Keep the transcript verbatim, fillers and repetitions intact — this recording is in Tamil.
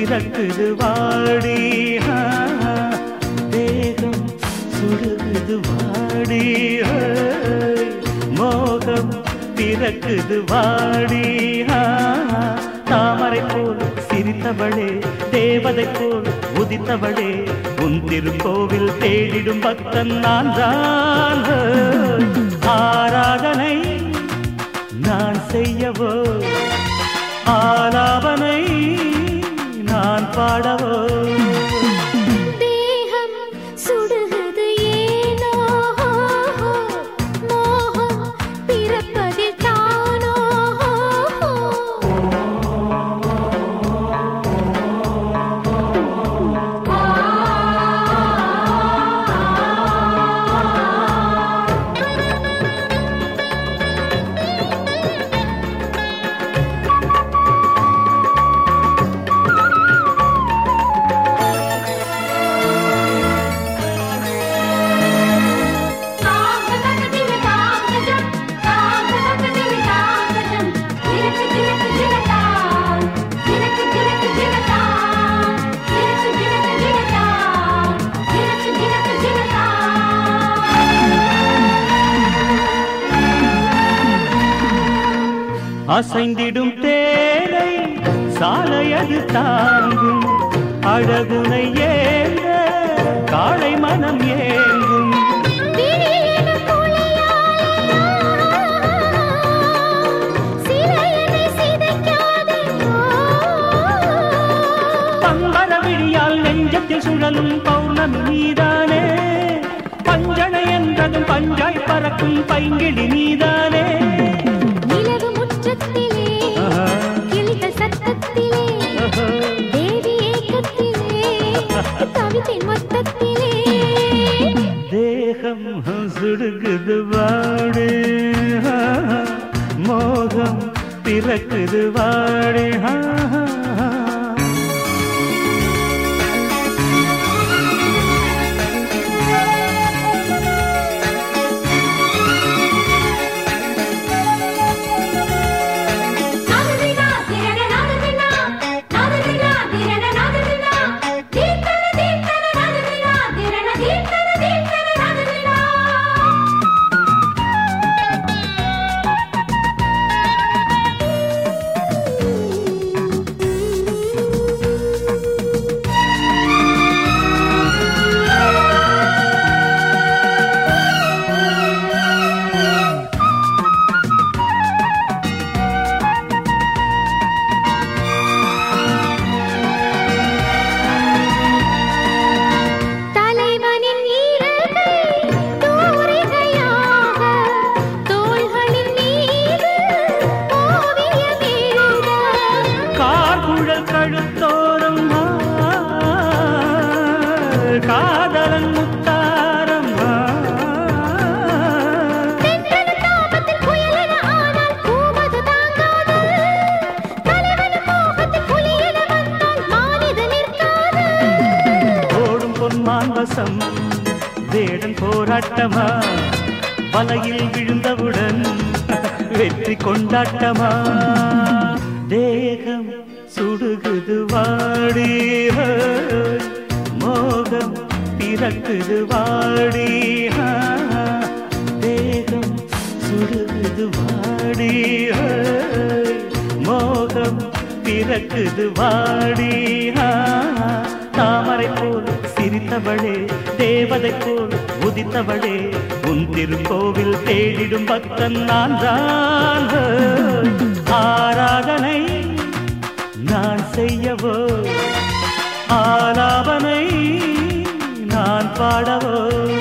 பிறக்குது வாடி, தேகம் சுடுகுது வாடி, மோகம் பிறக்குது வாடி. தாமரை போல் சிரித்தவளே, தேவதை போல் உதித்தவளே, உன் திருக்கோவில் தேடிடும் பக்தன் நான் தான். ஆராதனை நான் செய்யவோ, ஆலாபனை நான் பாடவோ. தேகம் சுடுகிறது ஏனோ, மோகம் பிறப்பதில் தானோ. அசைந்திடும் தேரை சாலையது தாங்கும், அழகுனை ஏந்த காளை மனம் ஏங்கும். பம்பர விழியால் நெஞ்சத்தில் சுழலும் பௌர்ணமி நீதானே, பஞ்சனை என்றதும் பஞ்சாய் பறக்கும் பைங்கிழி நீதானே. தேகம் சுடுகுது வாடு, மோகம் பிறக்குது வாடு. கழுத்தோரம் காதலன் முத்தாரம், ஓடும் பொன்மான் வசம் வேடன் போராட்டமா, வலையில் விழுந்தவுடன் வெற்றி கொண்டாட்டமா. தேகம் சுடுகுது வாடி, மோகம் பிறக்குது வாடி, தேகம் சுடுகுது வாடி, மோகம் பிறக்குது வாடி. தாமரை போல் சிரித்தவளே, தேவதை போல் உதித்தவளே, உன் திருக்கோவில் தேடிடும் பக்தன் நான் தான். ஆராதனை நான் செய்யவோ, ஆலாபனை நான் பாடவோ.